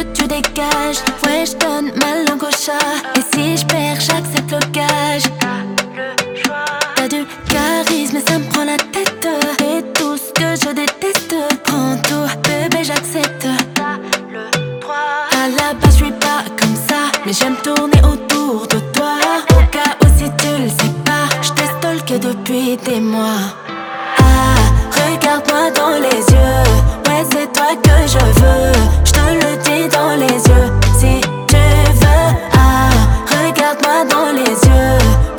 veux tu dégages. Ouais, je donne ma langue au chat. Et si je perds, j'accepte le gage. T'as du charisme et ça me prend la tête. Et tout ce que je déteste, prends tout, bébé, j'accepte. À la base, je suis pas comme ça, mais j'aime tourner autour de toi. Au cas où si tu le sais pas, je t'ai stalké depuis des mois. Ah, regarde-moi dans les yeux. Ouais, c'est toi que je veux. Je te le dis dans les yeux. Si tu veux, ah, regarde-moi dans les yeux.